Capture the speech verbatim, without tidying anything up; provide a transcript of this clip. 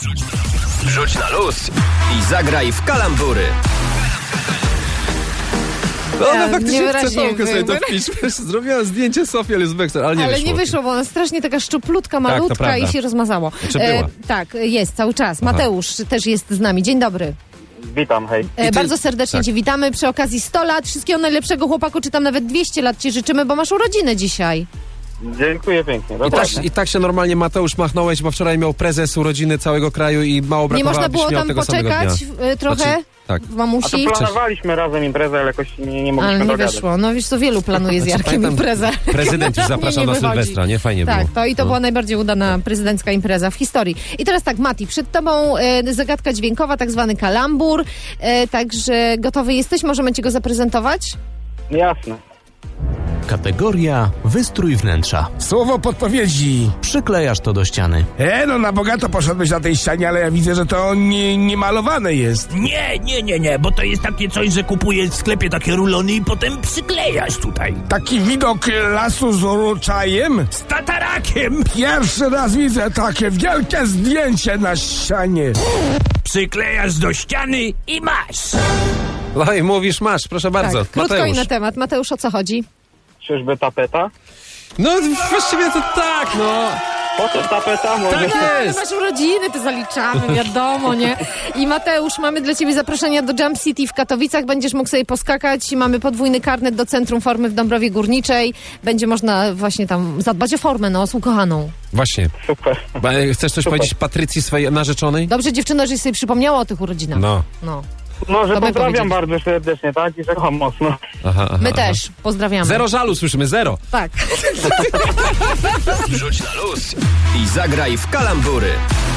Rzuć na luz i zagraj w kalambury. No ona Ja, faktycznie chce niewyraźnie Tomkę sobie to wygląda. wpić. Zrobiła zdjęcie Sofii Ellis Bextor, ale nie Ale wyszło. nie wyszło, bo ona strasznie taka szczuplutka, malutka prawda. i się rozmazało. Znaczy była. tak, jest cały czas. Mateusz też jest z nami. Dzień dobry. Witam, hej. E, ty- Bardzo serdecznie tak. Cię witamy. Przy okazji sto lat. Wszystkiego najlepszego, chłopaku, czy tam nawet dwieście lat Ci życzymy, bo masz urodziny dzisiaj. Dziękuję pięknie. I Dokładnie. tak, I tak się normalnie Mateusz machnąłeś, bo wczoraj miał prezes urodziny całego kraju i mało Nie brakowało, można abyś było miał tam tego samego poczekać dnia. e, trochę Znaczy, tak. w A to mamusi? planowaliśmy razem imprezę, ale jakoś nie, nie mogliśmy Ale nie dogadać. wyszło. No wiesz co, wielu planuje z Jarkiem pamiętam, imprezę. Prezydent już zapraszał Nie na wychodzi. Sylwestra, nie? Fajnie Tak, było. to i to No. była najbardziej udana prezydencka impreza w historii. I teraz tak, Mati, przed tobą e, zagadka dźwiękowa, tak zwany kalambur, e, także gotowy jesteś? Możemy ci go zaprezentować? Jasne. Kategoria wystrój wnętrza. Słowo podpowiedzi. Przyklejasz to do ściany. E, no na bogato poszedłeś na tej ścianie, ale ja widzę, że to nie, nie malowane jest. Nie, nie, nie, nie, bo to jest takie coś, że kupujesz w sklepie takie rulony i potem przyklejasz tutaj. Taki widok lasu z uroczajem. Z tatarakiem! Pierwszy raz widzę takie wielkie zdjęcie na ścianie. Przyklejasz do ściany i masz. No i mówisz, masz, proszę bardzo. Tak, krótko Mateusz. i na temat. Mateusz, o co chodzi? Czyżby tapeta? No właściwie to tak, no. Po co tapeta? Może... Tak Ale jest. masz urodziny, to zaliczamy, wiadomo, nie? I Mateusz, mamy dla ciebie zaproszenia do Jump City w Katowicach. Będziesz mógł sobie poskakać. Mamy podwójny karnet do Centrum Formy w Dąbrowie Górniczej. Będzie można właśnie tam zadbać o formę, no, z ukochaną. Właśnie. Super. Ba- Chcesz coś Super. powiedzieć Patrycji, swojej narzeczonej? Dobrze, dziewczyno, żeś sobie przypomniała o tych urodzinach. No. No. Może To my pozdrawiam powiedzieć. bardzo serdecznie, tak? I że kocham mocno. Aha, aha, My aha. też pozdrawiamy. Zero żalu, słyszymy, zero. Tak. Rzuć na luz i zagraj w kalambury.